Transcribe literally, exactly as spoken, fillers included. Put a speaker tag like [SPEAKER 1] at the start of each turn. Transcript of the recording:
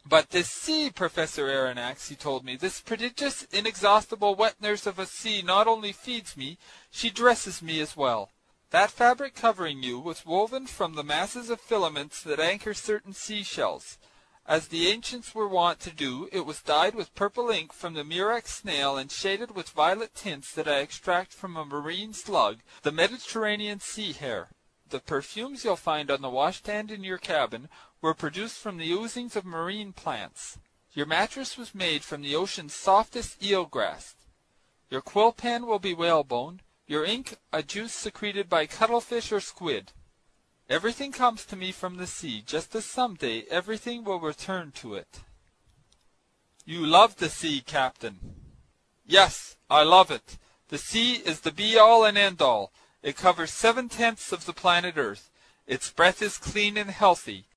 [SPEAKER 1] But this sea, Professor Aronnax, he told me, this prodigious, inexhaustible wet nurse of a sea not only feeds me, she dresses me as well. That fabric covering you was woven from the masses of filaments that anchor certain sea-shells. As the ancients were wont to do, it was dyed with purple ink from the murex snail and shaded with violet tints that I extract from a marine slug, the Mediterranean sea hare. The perfumes you'll find on the washstand in your cabin were produced from the oozings of marine plants. Your mattress was made from the ocean's softest eelgrass. Your quill pen will be whalebone, your ink a juice secreted by cuttlefish or squid. Everything comes to me from the sea, just as some day everything will return to it. You love the sea, Captain. Yes, I love it. The sea is the be-all and end-all. It covers seven-tenths of the planet Earth. Its breath is clean and healthy.